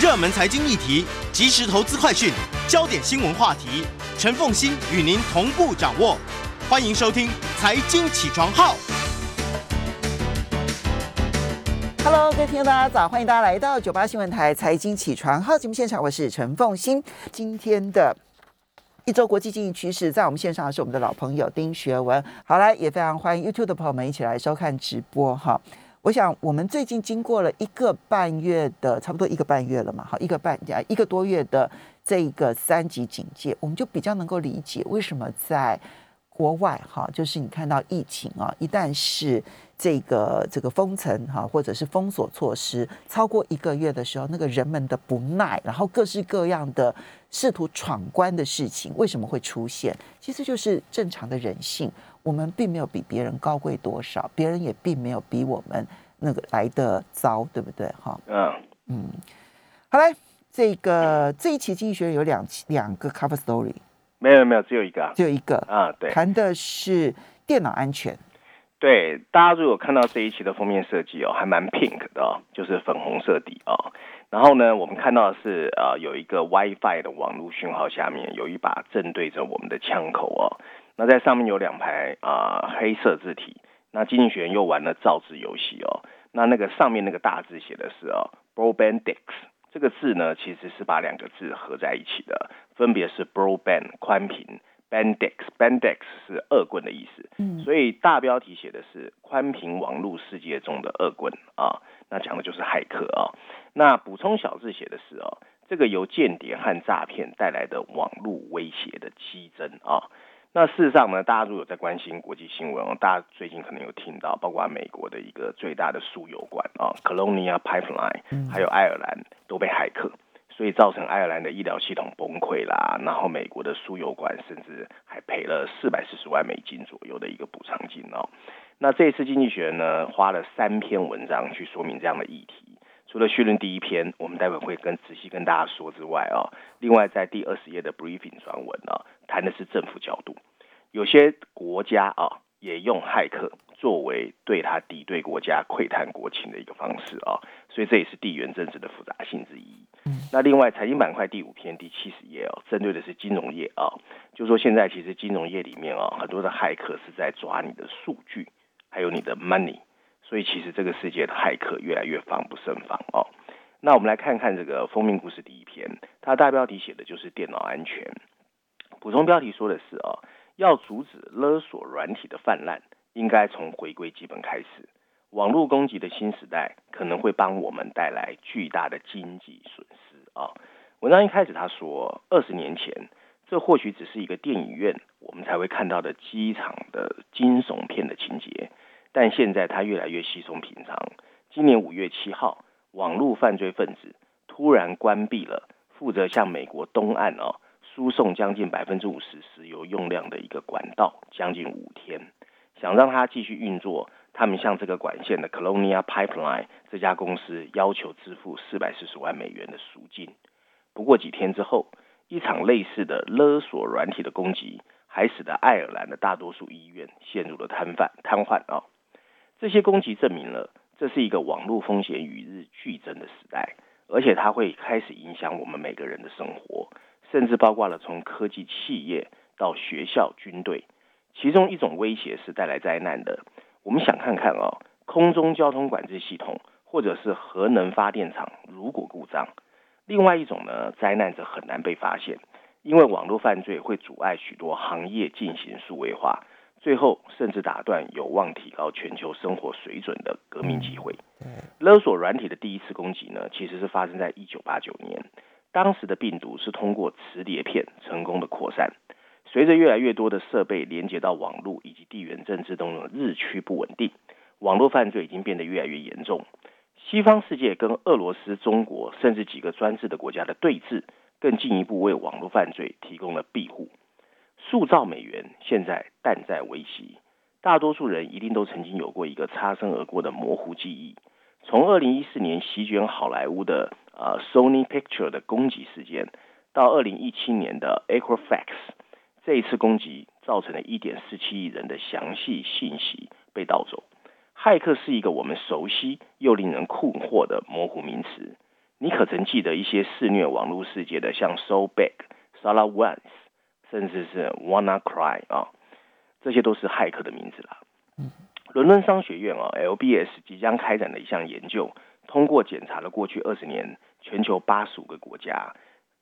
热门财经议题、即时投资快讯、焦点新闻话题，陈凤馨与您同步掌握。欢迎收听《财经起床号》。 Hello， 各位听众大家早，欢迎大家来到98新闻台财经起床号节目现场，我是陈凤馨。今天的一周国际经济趋势，在我们线上的是我们的老朋友丁学文。好，来也非常欢迎 YouTube 的朋友们一起来收看直播哈。我想我们最近经过了1个半月的，差不多1个半月了嘛，好，1个多月的这个3级警戒，我们就比较能够理解为什么在国外哈，就是你看到疫情啊，一旦是这个封城哈，或者是封锁措施超过1个月的时候，那个人们的不耐，然后各式各样的试图闯关的事情，为什么会出现？其实就是正常的人性。我们并没有比别人高贵多少，别人也并没有比我们那个来得糟，对不对？哈，好来，这一期经济学人有两个 cover story， 没有，只有一个， 只有一个啊，对， 谈的是电脑安全。 对，大家如果看到这一期的封面设计哦，还蛮 pink 的哦，就是粉红色底哦。然后呢，我们看到的是有一个 WiFi 的网络讯号下面有一把正对着我们的枪口哦。那在上面有2排黑色字体。那经济学人又玩了造字游戏哦。那个上面那个大字写的是Broadband， 这个字呢其实是把2个字合在一起的，分别是 Broadband 宽频。Bandex 是恶棍的意思，所以大标题写的是宽频网络世界中的恶棍啊，那讲的就是骇客啊。那补充小字写的是这个由间谍和诈骗带来的网络威胁的激增啊。那事实上呢，大家如果有在关心国际新闻大家最近可能有听到，包括美国的一个最大的输油管Colonial Pipeline，还有爱尔兰都被骇客。所以造成爱尔兰的医疗系统崩溃啦，然后美国的输油管甚至还赔了$440万左右的一个补偿金哦。那这一次经济学人呢，花了3篇文章去说明这样的议题。除了序论第1篇，我们待会会仔细跟大家说之外另外在第20页的 briefing 专文谈的是政府角度，有些国家也用骇客作为对他敌对国家窥探国情的一个方式所以这也是地缘政治的复杂性之一。那另外财经板块第5篇第70页针对的是金融业就是说现在其实金融业里面很多的骇客是在抓你的数据还有你的 money， 所以其实这个世界的骇客越来越防不胜防那我们来看看这个封面故事第1篇，它大标题写的就是电脑安全，补充标题说的是要阻止勒索软体的泛滥，应该从回归基本开始。网络攻击的新时代可能会帮我们带来巨大的经济损失文章一开始他说，20年前这或许只是一个电影院我们才会看到的机场的惊悚片的情节，但现在它越来越稀松平常。今年5月7号，网络犯罪分子突然关闭了负责向美国东岸输送将近50%石油用量的一个管道，将近5天，想让它继续运作。他们向这个管线的 Colonial Pipeline 这家公司要求支付$440万的赎金。不过几天之后，一场类似的勒索软体的攻击，还使得爱尔兰的大多数医院陷入了瘫痪这些攻击证明了，这是一个网络风险与日俱增的时代，而且它会开始影响我们每个人的生活，甚至包括了从科技企业到学校、军队。其中一种威胁是带来灾难的。我们想看看空中交通管制系统或者是核能发电厂如果故障。另外一种呢，灾难则很难被发现，因为网络犯罪会阻碍许多行业进行数位化，最后甚至打断有望提高全球生活水准的革命机会。勒索软体的第一次攻击呢，其实是发生在1989年，当时的病毒是通过磁碟片成功的扩散。随着越来越多的设备连接到网络以及地缘政治中的日趋不稳定，网络犯罪已经变得越来越严重。西方世界跟俄罗斯、中国甚至几个专制的国家的对峙，更进一步为网络犯罪提供了庇护。数兆美元现在弹在危袭，大多数人一定都曾经有过一个擦身而过的模糊记忆。从2014年席卷好莱坞的Sony Picture 的攻击事件，到2017年的 Equifax，这一次攻击造成了1.47亿人的详细信息被盗走。骇客是一个我们熟悉又令人困惑的模糊名词。 你可曾记得一些肆虐网络世界的，像 So Big、SolarWinds， 甚至是 WannaCry 这些都是骇客的名字啦。伦敦商学院LBS 即将开展的一项研究，通过检查了过去20年全球85个国家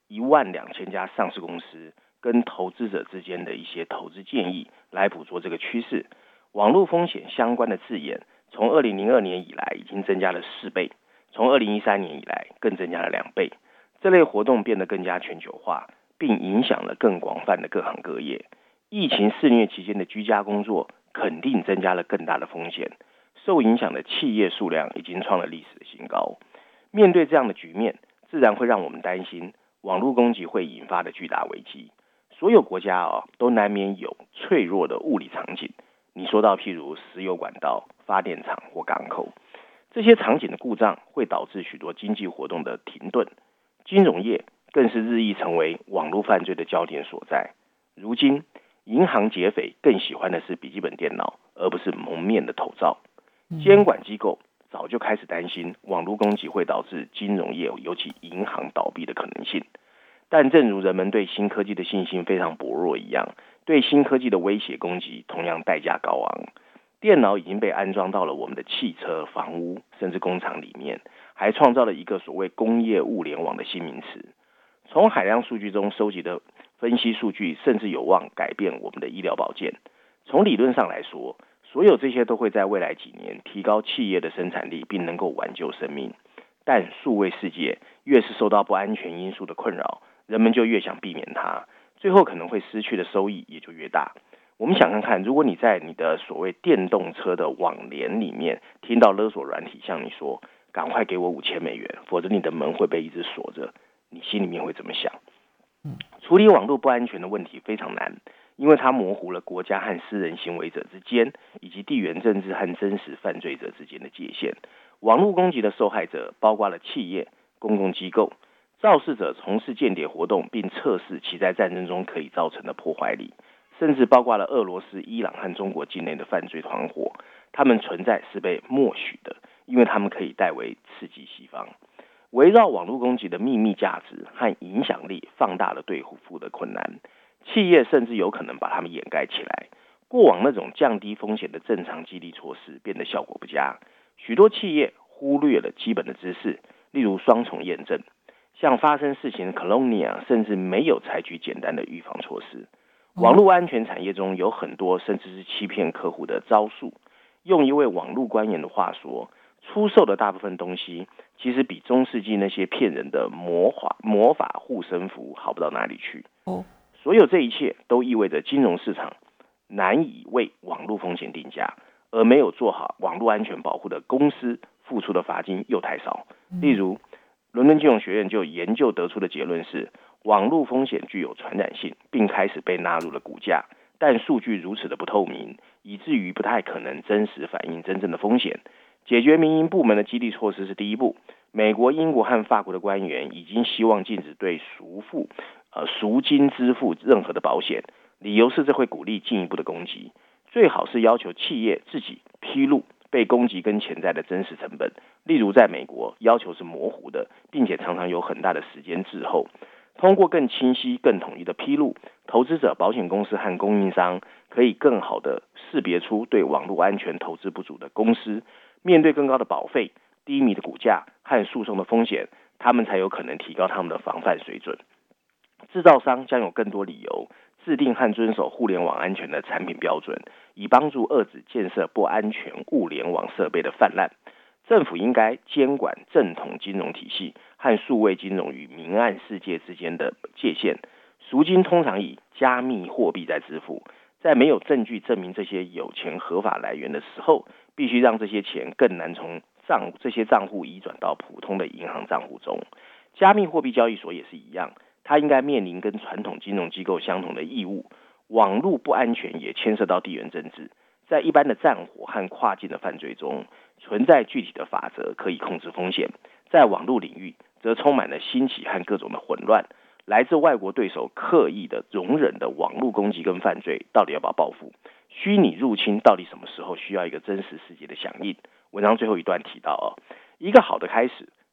12000家上市公司跟投资者之间的一些投资建议，来捕捉这个趋势。网络风险相关的字眼，从2002年以来已经增加了4倍，从2013年以来更增加了2倍。这类活动变得更加全球化，并影响了更广泛的各行各业。疫情肆虐期间的居家工作肯定增加了更大的风险，受影响的企业数量已经创了历史的新高。面对这样的局面，自然会让我们担心网络攻击会引发的巨大危机。所有国家都难免有脆弱的物理场景，你说到譬如石油管道、发电厂或港口，这些场景的故障会导致许多经济活动的停顿，金融业更是日益成为网络犯罪的焦点所在。如今银行劫匪更喜欢的是笔记本电脑，而不是蒙面的头罩。监管机构早就开始担心网络攻击会导致金融业，尤其银行倒闭的可能性。但正如人们对新科技的信心非常薄弱一样，对新科技的威胁攻击同样代价高昂。电脑已经被安装到了我们的汽车、房屋甚至工厂里面，还创造了一个所谓工业物联网的新名词。从海量数据中收集的分析数据，甚至有望改变我们的医疗保健。从理论上来说，所有这些都会在未来几年提高企业的生产力，并能够挽救生命。但数位世界越是受到不安全因素的困扰，人们就越想避免它，最后可能会失去的收益也就越大。我们想看看，如果你在你的所谓电动车的网联里面听到勒索软体向你说赶快给我$5000，否则你的门会被一直锁着，你心里面会怎么想？处理网络不安全的问题非常难，因为它模糊了国家和私人行为者之间，以及地缘政治和真实犯罪者之间的界限。网络攻击的受害者包括了企业、公共机构，肇事者从事间谍活动，并测试其在战争中可以造成的破坏力，甚至包括了俄罗斯、伊朗和中国境内的犯罪团伙。他们存在是被默许的，因为他们可以代为刺激西方。围绕网络攻击的秘密价值和影响力放大了对付的困难，企业甚至有可能把它们掩盖起来。过往那种降低风险的正常激励措施变得效果不佳，许多企业忽略了基本的知识，例如双重验证。像发生事情的 Colonia 甚至没有采取简单的预防措施。网络安全产业中有很多甚至是欺骗客户的招数。用一位网络官员的话说，出售的大部分东西其实比中世纪那些骗人的魔法护身符好不到哪里去。所有这一切都意味着金融市场难以为网络风险定价，而没有做好网络安全保护的公司付出的罚金又太少。例如伦敦金融学院就研究得出的结论是，网络风险具有传染性，并开始被纳入了股价，但数据如此的不透明，以至于不太可能真实反映真正的风险。解决民营部门的激励措施是第一步。美国、英国和法国的官员已经希望禁止对赎金支付任何的保险，理由是这会鼓励进一步的攻击。最好是要求企业自己披露被攻击跟潜在的真实成本，例如在美国要求是模糊的，并且常常有很大的时间滞后。通过更清晰、更统一的披露，投资者、保险公司和供应商可以更好的识别出对网络安全投资不足的公司。面对更高的保费、低迷的股价和诉讼的风险，他们才有可能提高他们的防范水准。制造商将有更多理由制定和遵守互联网安全的产品标准，以帮助遏制建设不安全物联网设备的泛滥。政府应该监管正统金融体系和数位金融与明暗世界之间的界限。赎金通常以加密货币在支付，在没有证据证明这些有钱合法来源的时候，必须让这些钱更难从这些账户移转到普通的银行账户中。加密货币交易所也是一样，它应该面临跟传统金融机构相同的义务。网络不安全也牵涉到地缘政治，在一般的战火和跨境的犯罪中，存在具体的法则可以控制风险。在网络领域，则充满了新奇和各种的混乱。来自外国对手刻意的容忍的网络攻击跟犯罪，到底要不要报复？虚拟入侵到底什么时候需要一个真实世界的响应？文章最后一段提到一个好的开始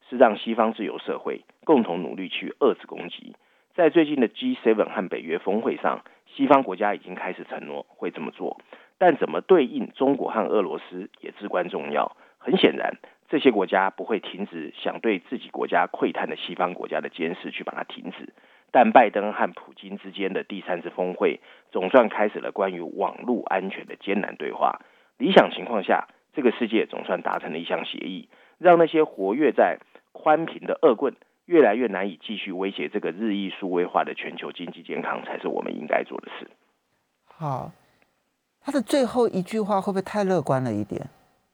是让西方自由社会共同努力去遏制攻击。在最近的 G7 和北约峰会上，西方国家已经开始承诺会这么做，但怎么对应中国和俄罗斯也至关重要。很显然，这些国家不会停止想对自己国家窥探的西方国家的监视去把它停止，但拜登和普京之间的第3次峰会总算开始了关于网络安全的艰难对话。理想情况下，这个世界总算达成了一项协议，让那些活跃在宽频的恶棍越来越难以继续威胁这个日益数位化的全球经济健康，才是我们应该做的事。 好，他的最后一句话会不会太乐观了一点？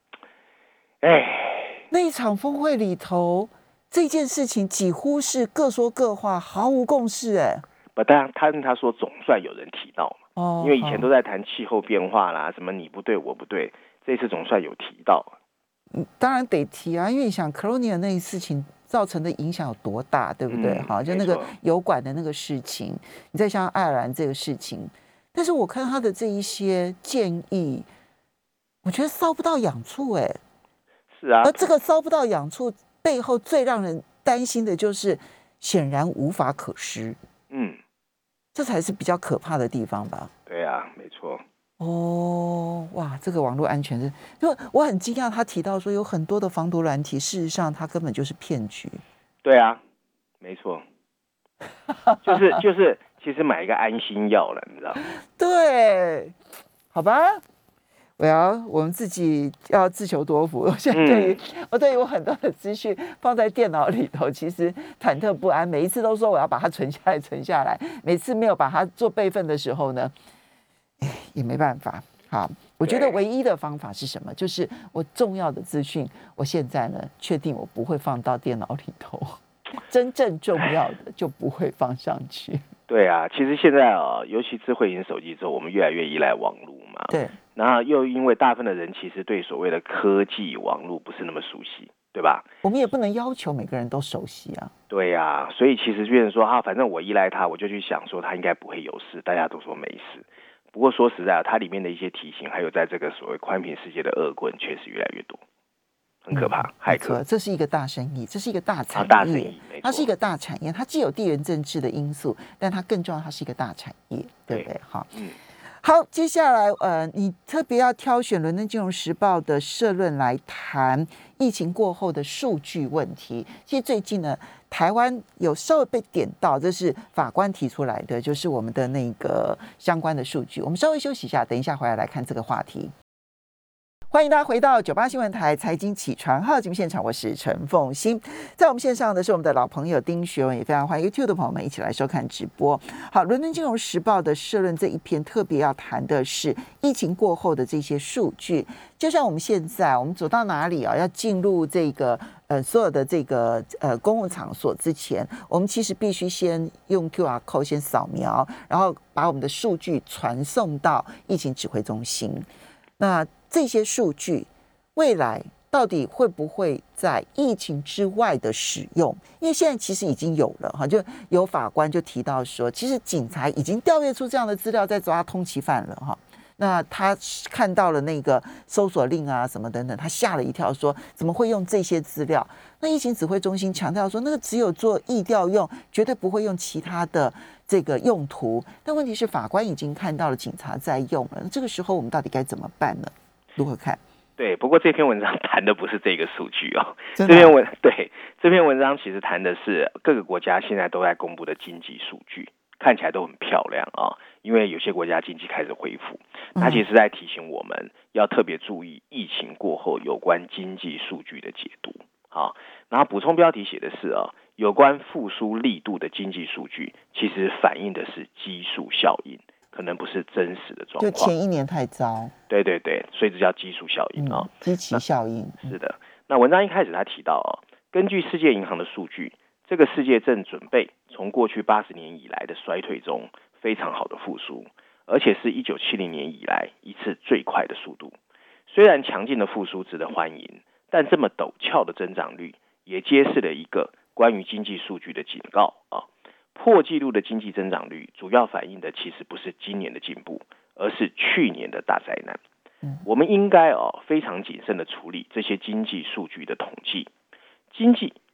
那一场峰会里头，这件事情几乎是各说各话，毫无共识。 当然他说总算有人提到嘛，因为以前都在谈气候变化啦，什么你不对我不对，这次总算有提到。 当然得提啊，因为你想 Corona 那一事情造成的影响有多大，对不对？好，就那个油管的那个事情，你再像爱尔兰这个事情，但是我看他的这一些建议，我觉得搔不到痒处。 是啊， 而这个搔不到痒处背后最让人担心的就是显然无法可施。这才是比较可怕的地方吧？ 对啊，没错。 哇，这个网络安全是，因为我很惊讶，他提到说有很多的防毒软体，事实上它根本就是骗局。对啊，没错，就是，其实买一个安心药了，你知道吗？ 对，好吧。我们自己要自求多福。现在对于我很多的资讯放在电脑里头，其实忐忑不安。每一次都说我要把它存下来，每次没有把它做备份的时候呢，也没办法。好，我觉得唯一的方法是什么？就是我重要的资讯，我现在呢确定我不会放到电脑里头，真正重要的就不会放上去。 对啊，其实现在尤其智慧型手机之后，我们越来越依赖网络嘛。 对。 然后又因为大部分的人其实对所谓的科技网络不是那么熟悉，对吧？ 我们也不能要求每个人都熟悉啊。 对啊，所以其实别人说反正我依赖它，我就去想说它应该不会有事，大家都说没事。不过说实在它里面的一些提醒，还有在这个所谓宽频世界的恶棍，确实越来越多，很可怕。骇客， 这是一个大生意，这是一个大产业，它是一个大产业，它既有地缘政治的因素，但它更重要，它是一个大产业，对不对？好，接下来你特别要挑选《伦敦金融时报》的社论来谈疫情过后的数据问题。其实最近呢，台湾有稍微被点到，这是法官提出来的，就是我们的那个相关的数据。我们稍微休息一下，等一下回来看这个话题。欢迎大家回到98新闻台财经起床号节目现场，我是陈凤馨。在我们线上的是我们的老朋友丁学文，也非常欢迎 YouTube 的朋友们一起来收看直播。好，伦敦金融时报的社论这一篇特别要谈的是疫情过后的这些数据。就像我们现在我们走到哪里要进入这个所有的这个公共场所之前，我们其实必须先用 QR code 先扫描，然后把我们的数据传送到疫情指挥中心。那这些数据未来到底会不会在疫情之外的使用？因为现在其实已经有了就有法官就提到说，其实警察已经调阅出这样的资料，在抓通缉犯了那他看到了那个搜索令啊什么等等，他吓了一跳，说怎么会用这些资料？那疫情指挥中心强调说，那个只有做疫调用，绝对不会用其他的这个用途。但问题是，法官已经看到了警察在用了，这个时候我们到底该怎么办呢？如何看？ 对，不过这篇文章谈的不是这个数据这篇文章其实谈的是各个国家现在都在公布的经济数据，看起来都很漂亮因为有些国家经济开始恢复，它其实在提醒我们要特别注意疫情过后有关经济数据的解读然后补充标题写的是有关复苏力度的经济数据，其实反映的是基数效应，可能不是真实的状况， 就前一年太糟， 对，所以这叫基数效应基期效应是的。那文章一开始他提到根据世界银行的数据，这个世界正准备从过去80年以来的衰退中非常好的复苏，而且是1970年以来一次最快的速度。虽然强劲的复苏值得欢迎，但这么陡峭的增长率也揭示了一个关于经济数据的警告破纪录的经济增长率主要反映的其实不是今年的进步，而是去年的大灾难。我们应该非常谨慎的处理这些经济数据的统计。经济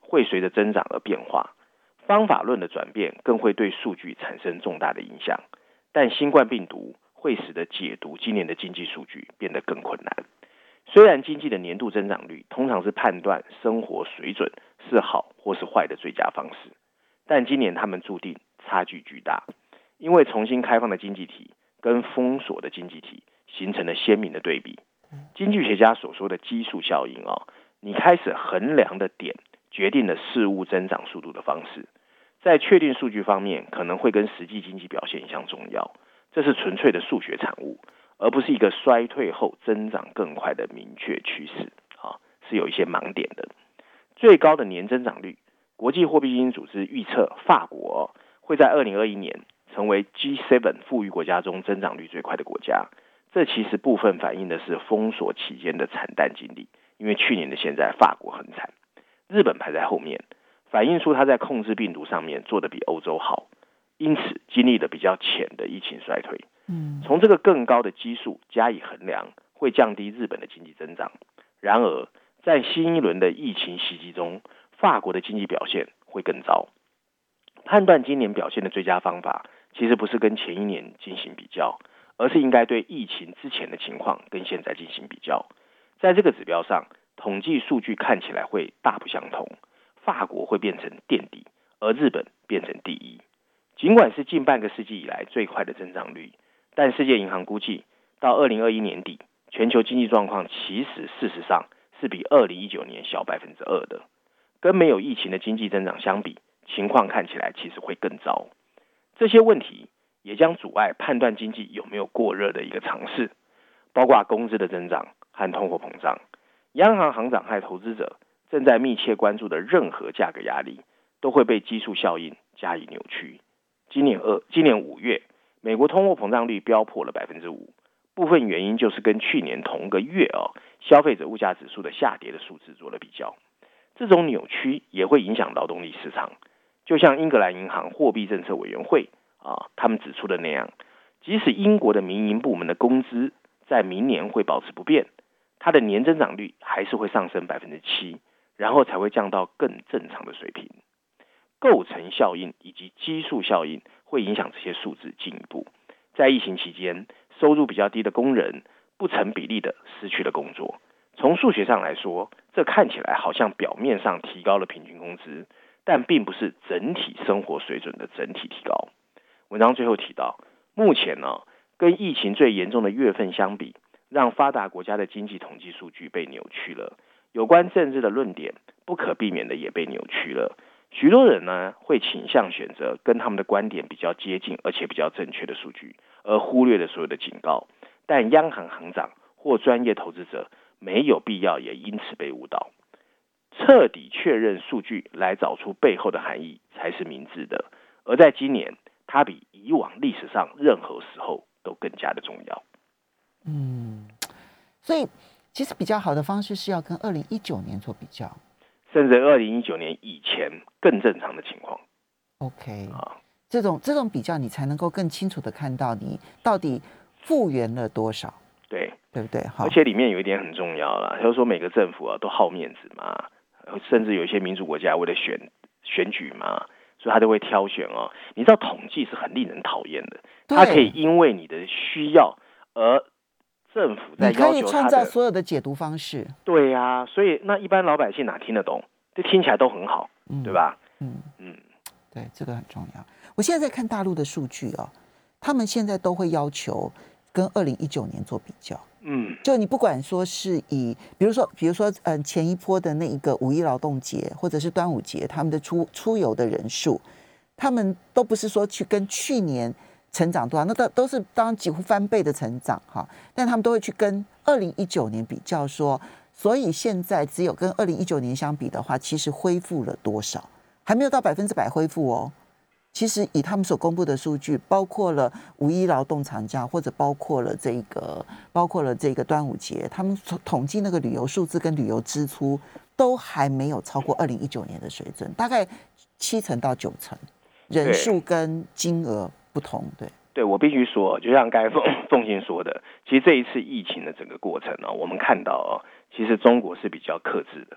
会随着增长而变化，方法论的转变更会对数据产生重大的影响。但新冠病毒会使得解读今年的经济数据变得更困难。虽然经济的年度增长率通常是判断生活水准是好或是坏的最佳方式，但今年他们注定差距巨大，因为重新开放的经济体跟封锁的经济体形成了鲜明的对比。经济学家所说的基数效应你开始衡量的点决定了事物增长速度的方式，在确定数据方面可能会跟实际经济表现一样重要，这是纯粹的数学产物，而不是一个衰退后增长更快的明确趋势是有一些盲点的。最高的年增长率，国际货币基金组织预测法国会在2021年成为 G7 富裕国家中增长率最快的国家。这其实部分反映的是封锁期间的惨淡经历，因为去年的现在法国很惨，日本排在后面，反映出它在控制病毒上面做得比欧洲好，因此经历了比较浅的疫情衰退。从这个更高的基数加以衡量，会降低日本的经济增长。然而在新一轮的疫情袭击中，法国的经济表现会更糟。判断今年表现的最佳方法其实不是跟前一年进行比较，而是应该对疫情之前的情况跟现在进行比较。在这个指标上，统计数据看起来会大不相同，法国会变成垫底，而日本变成第一。尽管是近半个世纪以来最快的增长率，但世界银行估计到2021年底，全球经济状况其实事实上是比2019年小2%的，跟没有疫情的经济增长相比，情况看起来其实会更糟。这些问题也将阻碍判断经济有没有过热的一个尝试，包括工资的增长和通货膨胀。央行行长和投资者正在密切关注的任何价格压力，都会被基数效应加以扭曲。今年5月，美国通货膨胀率飙破了 5%， 部分原因就是跟去年同个月消费者物价指数的下跌的数字做了比较。这种扭曲也会影响劳动力市场，就像英格兰银行货币政策委员会他们指出的那样，即使英国的民营部门的工资在明年会保持不变，它的年增长率还是会上升 7%， 然后才会降到更正常的水平。构成效应以及基数效应会影响这些数字进一步。在疫情期间，收入比较低的工人不成比例的失去了工作。从数学上来说，这看起来好像表面上提高了平均工资，但并不是整体生活水准的整体提高。文章最后提到，目前跟疫情最严重的月份相比，让发达国家的经济统计数据被扭曲了，有关政治的论点不可避免的也被扭曲了。许多人会倾向选择跟他们的观点比较接近而且比较正确的数据，而忽略了所有的警告。但央行行长或专业投资者没有必要也因此被误导。彻底确认数据来找出背后的含义才是明智的，而在今年，它比以往历史上任何时候都更加的重要。 所以其实比较好的方式是要跟2019年做比较， 甚至2019年以前更正常的情况。 OK，这种比较，你才能够更清楚的看到你到底复原了多少， 对不对？ 而且里面有一点很重要啦，就是说每个政府都好面子嘛，甚至有一些民主国家为了选举嘛，所以他都会挑选你知道统计是很令人讨厌的，它可以因为你的需要而政府在要求他的， 你可以创造所有的解读方式。 对啊，所以那一般老百姓哪听得懂？这听起来都很好，对吧？ 对，这个很重要。我现在在看大陆的数据他们现在都会要求跟2019年做比较。就你不管说是以，比如说前一波的那一个5一劳动节或者是端午节，他们的出游的人数，他们都不是说去跟去年成长多少，那都是当然几乎翻倍的成长但他们都会去跟2019年比较说，所以现在只有跟2019年相比的话，其实恢复了多少，还没有到100%恢复其实以他们所公布的数据，包括了5一劳动长假，或者包括了这个端午节，他们统计那个旅游数字跟旅游支出都还没有超过2019年的水准，大概7%到9%，人数跟金额不同。 对，我必须说，就像刚才凤馨说的，其实这一次疫情的整个过程我们看到其实中国是比较克制的，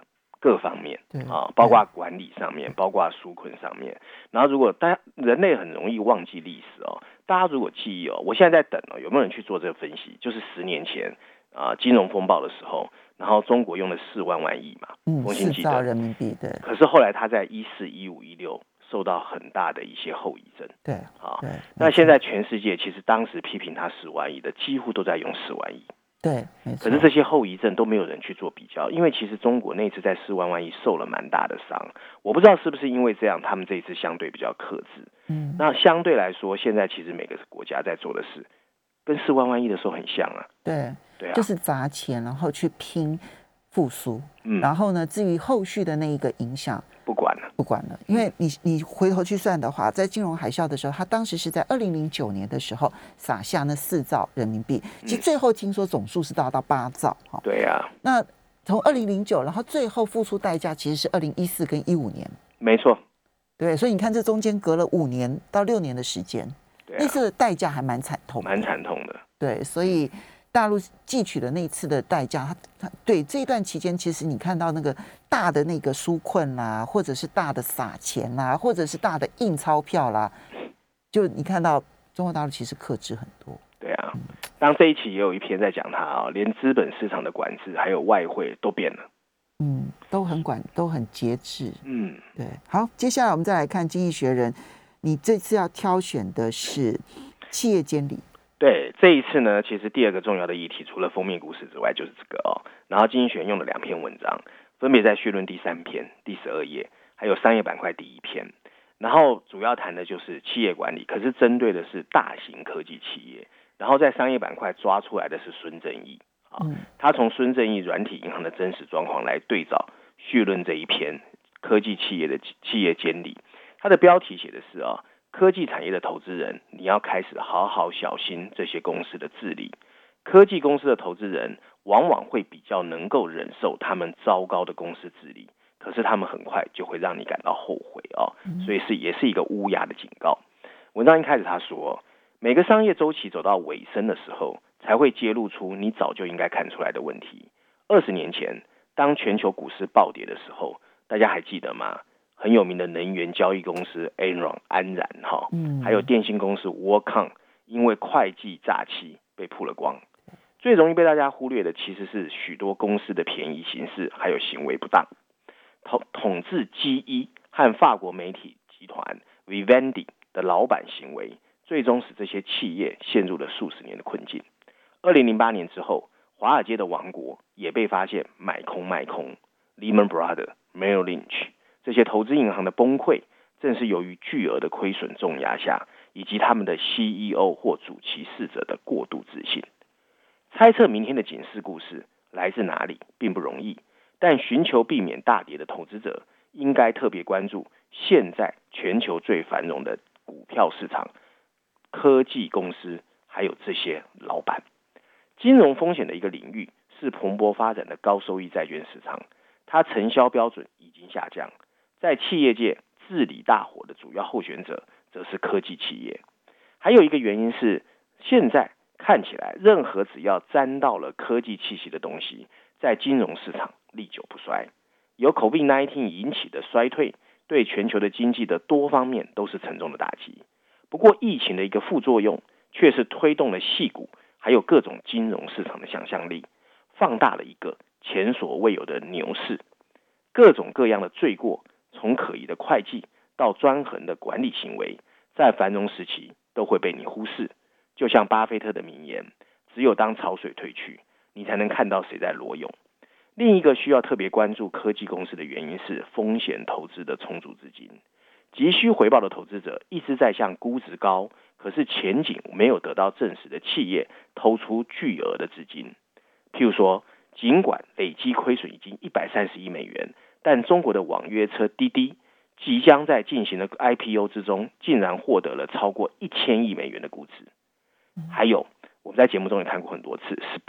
各方面包括管理上面，包括纾困上面。然后如果人类很容易忘记历史大家如果记忆我现在在等有没有人去做这个分析？就是10年前金融风暴的时候，然后中国用了4万亿嘛， 4兆人民币，对。 可是后来他在14、15、16受到很大的一些后遗症， 对那现在全世界其实当时批评他10万亿的，几乎都在用4万亿。 对，没错。 可是这些后遗症都没有人去做比较，因为其实中国那次在4万亿受了蛮大的伤，我不知道是不是因为这样，他们这一次相对比较克制。那相对来说，现在其实每个国家在做的事，跟4万亿的时候很像啊。 对，就是砸钱，然后去拼复苏。然后呢，至于后续的那一个影响，不管了，因为你回头去算的话，在金融海啸的时候，他当时是在2009年的时候撒下那4兆人民币，其实最后听说总数是达到8兆。 对啊。 那从2009，然后最后付出代价其实是2014跟15年。 没错。 对，所以你看这中间隔了5年到6年的时间，那次的代价还蛮惨痛的。对，所以大陆汲取的那一次的代价，它对这一段期间，其实你看到那个大的那个纾困啦，或者是大的撒钱啦，或者是大的印钞票啦，就你看到中国大陆其实克制很多。 对啊，当这一期也有一篇在讲它连资本市场的管制还有外汇都变了。 都很节制。对。好，接下来我们再来看《经济学人》，你这次要挑选的是企业监理。 对，这一次呢，其实第二个重要的议题，除了封面故事之外，就是这个然后经济学人用了2篇文章，分别在序论第3篇第12页，还有商业板块第1篇。然后主要谈的就是企业管理，可是针对的是大型科技企业。然后在商业板块抓出来的是孙正义他从孙正义软体银行的真实状况来对照序论这一篇科技企业的企业监理。他的标题写的是科技产业的投资人，你要开始好好小心这些公司的治理。科技公司的投资人往往会比较能够忍受他们糟糕的公司治理，可是他们很快就会让你感到后悔所以也是一个乌鸦的警告。文章一开始他说，每个商业周期走到尾声的时候，才会揭露出你早就应该看出来的问题。20年前，当全球股市暴跌的时候，大家还记得吗？很有名的能源交易公司 Enron 安然还有电信公司 Qualcomm 因为会计诈欺被曝了光。最容易被大家忽略的其实是许多公司的便宜行事还有行为不当。统治 GE 和法国媒体集团 Vivendi 的老板行为，最终使这些企业陷入了数十年的困境。2008年之后，华尔街的王国也被发现买空卖空。Lehman Brothers、Merrill Lynch 这些投资银行的崩溃，正是由于巨额的亏损重压下，以及他们的 CEO 或主其事者的过度自信。猜测明天的警示故事来自哪里并不容易，但寻求避免大跌的投资者应该特别关注现在全球最繁荣的股票市场、科技公司还有这些老板。金融风险的一个领域是蓬勃发展的高收益债券市场，它承销标准已经下降。在企业界治理大火的主要候选者则是科技企业。还有一个原因是，现在看起来任何只要沾到了科技气息的东西，在金融市场历久不衰。由 COVID-19 引起的衰退对全球的经济的多方面都是沉重的打击。不过疫情的一个副作用却是推动了矽谷还有各种金融市场的想象力，放大了一个前所未有的牛市。各种各样的罪过，从可疑的会计到专横的管理行为，在繁荣时期都会被你忽视。就像巴菲特的名言，只有当潮水退去，你才能看到谁在裸泳。另一个需要特别关注科技公司的原因是风险投资的充足资金。急需回报的投资者一直在向估值高，可是前景没有得到证实的企业投出巨额的资金。譬如说，尽管累积亏损已经130亿美元，但中国的网约车滴滴即将在进行的 IPO 之中，竟然获得了超过1000亿美元的估值。还有，我们在节目中也看过很多次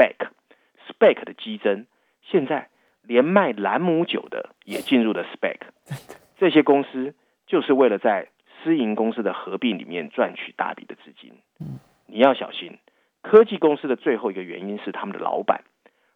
SPAC 的激增，现在连卖兰姆酒的也进入了 SPAC。 这些公司就是为了在私营公司的合并里面赚取大笔的资金。你要小心，科技公司的最后一个原因是他们的老板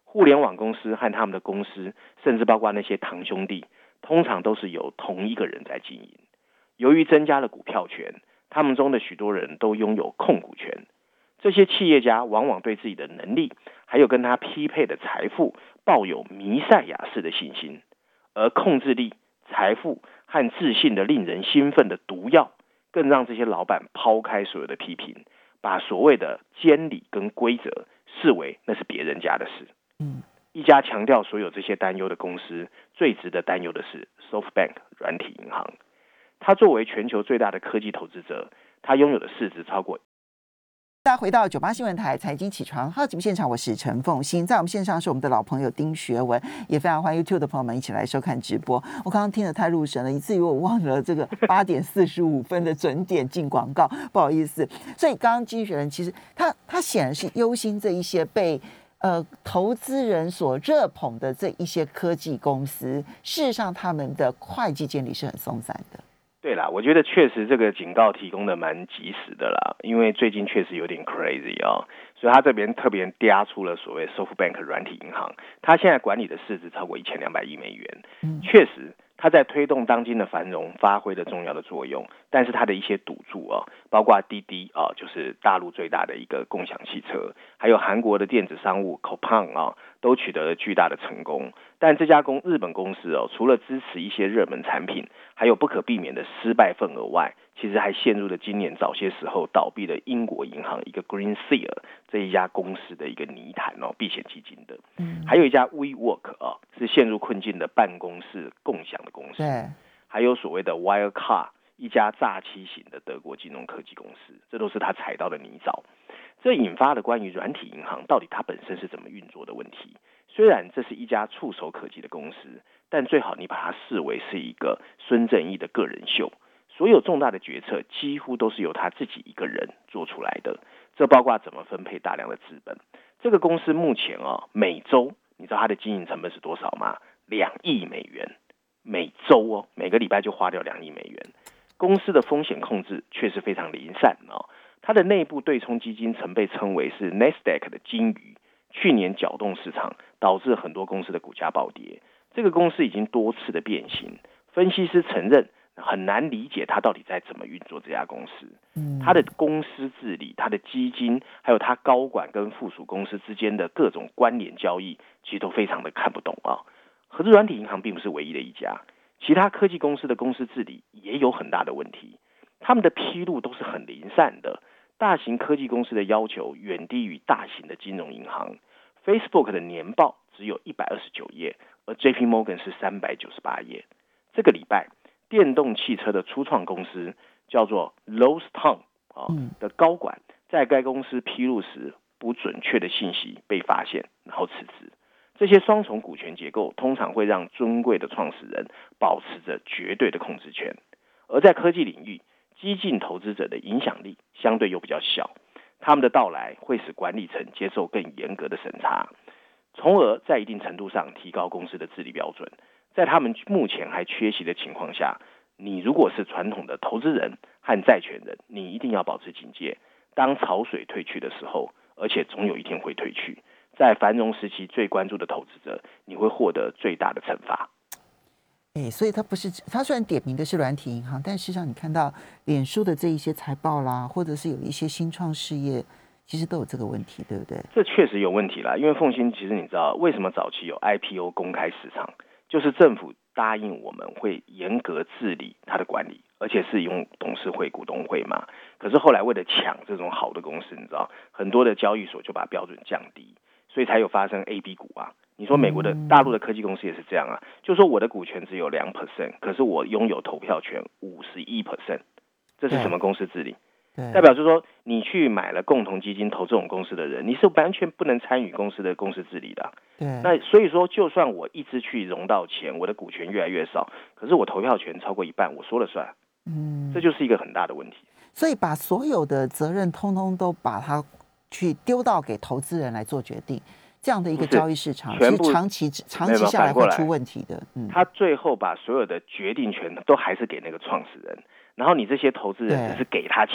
互联网公司和他们的公司，甚至包括那些堂兄弟，通常都是由同一个人在经营。由于增加了股票权，他们中的许多人都拥有控股权。这些企业家往往对自己的能力，还有跟他匹配的财富，抱有弥赛亚式的信心。而控制力、财富和自信的令人兴奋的毒药，更让这些老板抛开所有的批评，把所谓的监理跟规则视为那是别人家的事。一家强调所有这些担忧的公司，最值得担忧的是 SoftBank 软体银行。它作为全球最大的科技投资者，它拥有的市值超过。 大家回到98新闻台财经起床号节目现场，我是陈凤馨，在我们线上是我们的老朋友丁学文，也非常欢迎 YouTube 的朋友们一起来收看直播。我刚刚听得太入神了，以至于我忘了这个8点45分的准点进广告，不好意思。所以刚刚经济学人其实他显然是忧心这一些被投资人所热捧的这一些科技公司，事实上他们的会计监理是很松散的。 对啦，我觉得确实这个警告提供的蛮及时的啦，因为最近确实有点 crazy 哦，所以他这边特别嗲出了所谓 SoftBank 软体银行，他现在管理的市值超过1200亿美元，确实它在推动当今的繁荣发挥了重要的作用，但是它的一些赌注啊，包括滴滴啊，就是大陆最大的一个共享汽车，还有韩国的电子商务 Coupang 啊，都取得了巨大的成功。但这家日本公司哦，除了支持一些热门产品，还有不可避免的失败份额外，其实还陷入了今年早些时候倒闭的英国银行一个 Greensill 这一家公司的一个泥潭哦，避险基金的。还有一家 WeWork 啊，是陷入困境的办公室共享的公司。还有所谓的 Wirecard 一家诈欺型的德国金融科技公司，这都是他踩到的泥沼。这引发了关于软体银行到底它本身是怎么运作的问题。虽然这是一家触手可及的公司，但最好你把它视为是一个孙正义的个人秀。所有重大的决策几乎都是由他自己一个人做出来的，这包括怎么分配大量的资本。这个公司目前每周你知道它的经营成本是多少吗？2亿美元，每周哦，每个礼拜就花掉2亿美元。公司的风险控制确实非常零散哦。它的内部对冲基金曾被称为是 Nasdaq 的金鱼，去年搅动市场，导致很多公司的股价暴跌。这个公司已经多次的变形，分析师承认很难理解它到底在怎么运作这家公司。它的公司治理、它的基金，还有它高管跟附属公司之间的各种关联交易，其实都非常的看不懂啊。可是软体银行并不是唯一的一家，其他科技公司的公司治理也有很大的问题，他们的披露都是很零散的。大型科技公司的要求远低于大型的金融银行。Facebook 的年报只有129页，而 JP Morgan 是398页。这个礼拜，电动汽车的初创公司叫做 Lordstown 的高管，在该公司披露时不准确的信息被发现，然后辞职。这些双重股权结构通常会让尊贵的创始人保持着绝对的控制权，而在科技领域，激进投资者的影响力相对又比较小，他们的到来会使管理层接受更严格的审查，从而在一定程度上提高公司的治理标准。在他们目前还缺席的情况下，你如果是传统的投资人和债权人，你一定要保持警戒。当潮水退去的时候，而且总有一天会退去，在繁荣时期最关注的投资者，你会获得最大的惩罚。 所以他虽然点名的是软体银行，但事实上你看到脸书的这一些财报啦，或者是有一些新创事业，其实都有这个问题，对不对？ 这确实有问题啦，因为凤馨，其实你知道为什么早期有 IPO 公开市场，就是政府答应我们会严格治理它的管理，而且是用董事会、股东会嘛。可是后来为了抢这种好的公司，你知道很多的交易所就把标准降低，所以才有发生 AB 股啊。你说美国的大陆的科技公司也是这样啊，就说我的股权只有2%，可是我拥有投票权51%，这是什么公司治理？代表就是说你去买了共同基金投这种公司的人，你是完全不能参与公司的公司治理的。那所以说就算我一直去融到钱，我的股权越来越少，可是我投票权超过1半，我说了算。这就是一个很大的问题。 所以把所有的责任通通都把它去丢到给投资人来做决定，这样的一个交易市场，其实长期下来会出问题的。 他最后把所有的决定权都还是给那个创始人，然后你这些投资人只是给他钱，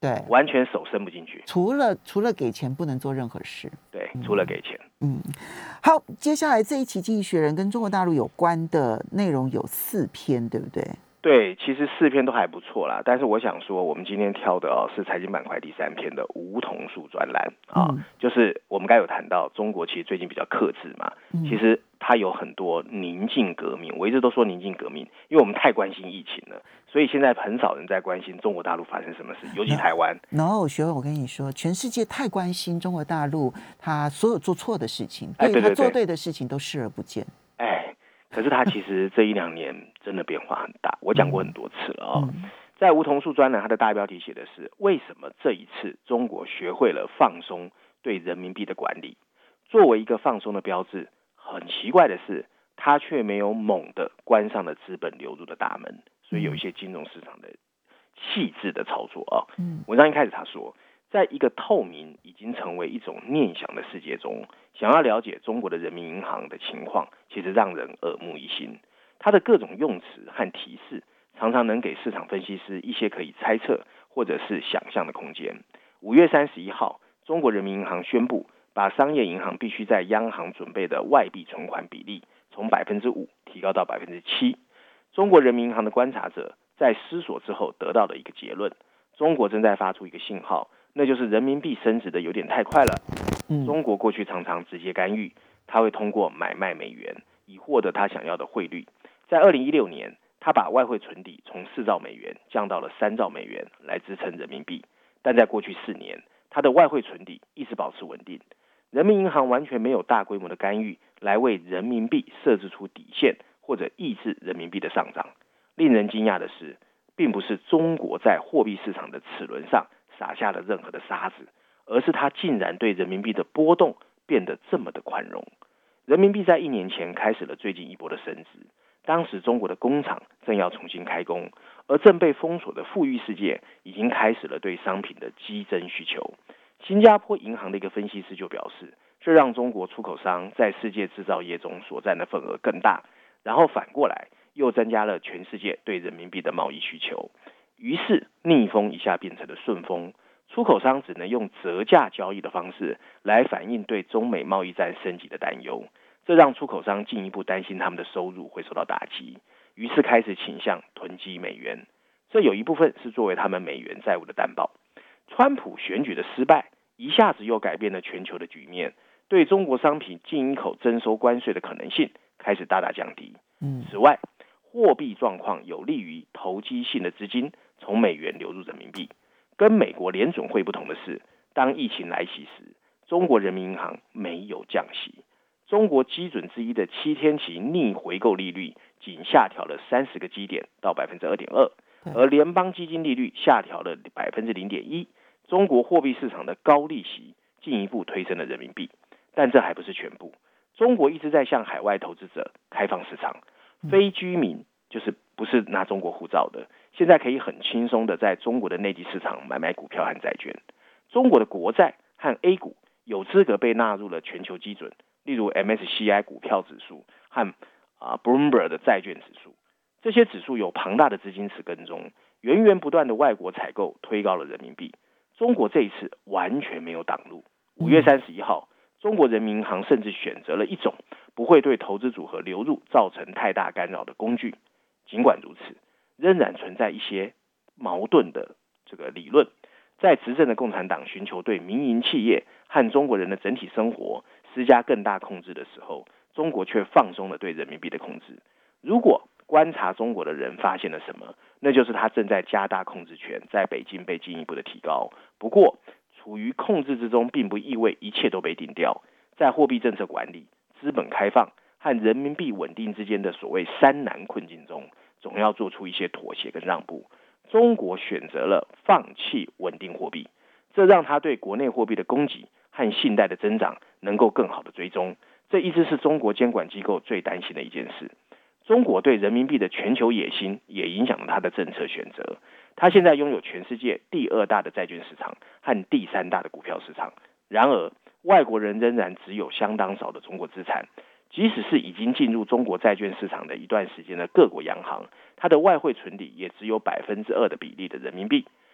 对， 完全手伸不进去。 除了给钱，不能做任何事。 对，除了给钱。 好，接下来这一期《经济学人》跟中国大陆有关的内容有4篇，对不对？ 对，其实4篇都还不错啦，但是我想说，我们今天挑的是财经板块第3篇的梧桐树专栏就是我们刚有谈到，中国其实最近比较克制嘛，其实它有很多宁静革命，我一直都说宁静革命，因为我们太关心疫情了，所以现在很少人在关心中国大陆发生什么事，尤其台湾。 学文，我跟你说，全世界太关心中国大陆，他所有做错的事情， 对他做对的事情都视而不见。 可是他其实这1-2年真的变化很大，我讲过很多次了在梧桐树专栏，它的大标题写的是为什么这一次中国学会了放松对人民币的管理。作为一个放松的标志，很奇怪的是，它却没有猛地关上了资本流入的大门，所以有一些金融市场的细致的操作文章一开始他说，在一个透明已经成为一种念想的世界中，想要了解中国的人民银行的情况，其实让人耳目一新。它的各种用词和提示，常常能给市场分析师一些可以猜测或者是想象的空间。5月31号，中国人民银行宣布，把商业银行必须在央行准备的外币存款比例从 5% 提高到 7%。中国人民银行的观察者在思索之后得到了一个结论：中国正在发出一个信号，那就是人民币升值的有点太快了。中国过去常常直接干预，他会通过买卖美元以获得他想要的汇率。在2016年，他把外汇存底从4兆美元降到了3兆美元来支撑人民币，但在过去4年，他的外汇存底一直保持稳定。人民银行完全没有大规模的干预来为人民币设置出底线或者抑制人民币的上涨。令人惊讶的是，并不是中国在货币市场的齿轮上撒下了任何的沙子，而是它竟然对人民币的波动变得这么的宽容。人民币在1年前开始了最近一波的升值，当时中国的工厂正要重新开工，而正被封锁的富裕世界已经开始了对商品的激增需求。新加坡银行的一个分析师就表示，这让中国出口商在世界制造业中所占的份额更大，然后反过来又增加了全世界对人民币的贸易需求。于是逆风一下变成了顺风，出口商只能用折价交易的方式来反映对中美贸易战升级的担忧，这让出口商进一步担心他们的收入会受到打击，于是开始倾向囤积美元。这有一部分是作为他们美元债务的担保。川普选举的失败一下子又改变了全球的局面，对中国商品进一口征收关税的可能性开始大大降低。此外，货币状况有利于投机性的资金从美元流入人民币。跟美国联准会不同的是，当疫情来袭时，中国人民银行没有降息。中国基准之一的7天期逆回购利率仅下调了30个基点到 2.2%， 而联邦基金利率下调了 0.1%。中国货币市场的高利息进一步推升了人民币。但这还不是全部，中国一直在向海外投资者开放市场，非居民就是不是拿中国护照的，现在可以很轻松的在中国的内地市场买卖股票和债券。中国的国债和 A 股有资格被纳入了全球基准，例如 MSCI 股票指数和Bloomberg 的债券指数。这些指数有庞大的资金池跟踪，源源不断的外国采购推高了人民币。中国这一次完全没有挡路。5月31号，中国人民银行甚至选择了一种不会对投资组合流入造成太大干扰的工具。尽管如此，仍然存在一些矛盾的这个理论。在执政的共产党寻求对民营企业和中国人的整体生活施加更大控制的时候，中国却放松了对人民币的控制。如果观察中国的人发现了什么，那就是他正在加大控制权在北京被进一步的提高。不过处于控制之中并不意味一切都被定调，在货币政策管理、资本开放和人民币稳定之间的所谓3难困境中，总要做出一些妥协跟让步。中国选择了放弃稳定货币，这让他对国内货币的供给和信贷的增长能够更好的追踪，这一直是中国监管机构最担心的一件事。中国对人民币的全球野心也影响了他的政策选择。他现在拥有全世界第2大的债券市场和第3大的股票市场，然而外国人仍然只有相当少的中国资产。即使是已经进入中国债券市场的一段时间的各国央行，它的外汇存底也只有 2% 的比例的人民币。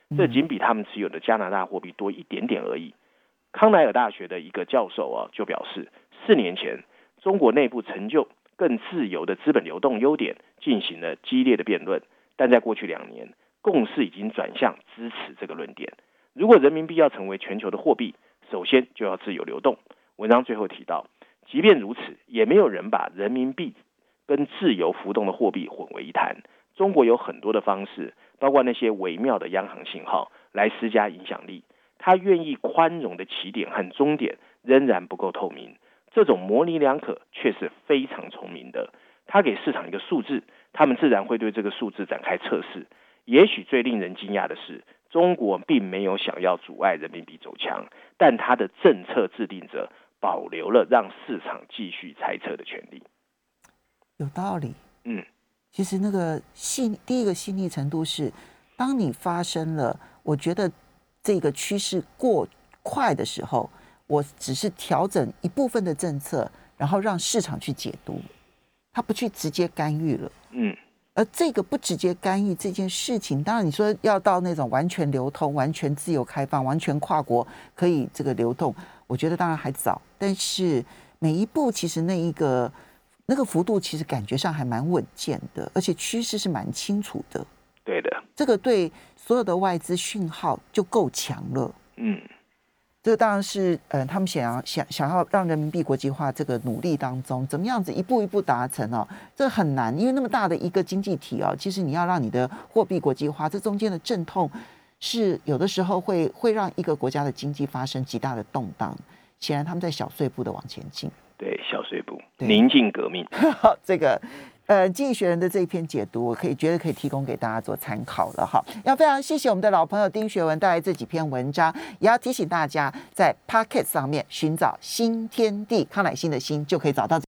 这仅比他们持有的加拿大货币多一点点而已。康奈尔大学的一个教授就表示，4年前中国内部成就更自由的资本流动优点进行了激烈的辩论，但在过去2年，共识已经转向支持这个论点。如果人民币要成为全球的货币，首先就要自由流动。文章最后提到，即便如此，也没有人把人民币跟自由浮动的货币混为一谈。中国有很多的方式，包括那些微妙的央行信号来施加影响力。他愿意宽容的起点和终点仍然不够透明，这种模棱两可却是非常聪明的。他给市场一个数字，他们自然会对这个数字展开测试。也许最令人惊讶的是，中国并没有想要阻碍人民币走强，但他的政策制定者保留了让市场继续猜测的权利。 有道理。其实那个第一个细腻程度是，当你发生了，我觉得这个趋势过快的时候，我只是调整一部分的政策，然后让市场去解读，他不去直接干预了。而这个不直接干预这件事情，当然你说要到那种完全流通、完全自由开放、完全跨国可以这个流动，我觉得当然还早。但是每一步其实那个幅度其实感觉上还蛮稳健的，而且趋势是蛮清楚的。 对的， 这个对所有的外资讯号就够强了。这个当然是他们想要让人民币国际化这个努力当中，怎么样子一步一步达成这很难，因为那么大的一个经济体其实你要让你的货币国际化，这中间的阵痛是有的时候会让一个国家的经济发生极大的动荡。显然他们在小碎步的往前进。 对，小碎步，宁静革命。 好，这个经济学人的这一篇解读，我觉得可以提供给大家做参考了哈。要非常谢谢我们的老朋友丁学文带来这几篇文章，也要提醒大家在 Podcast 上面寻找新天地，康乃馨的馨就可以找到。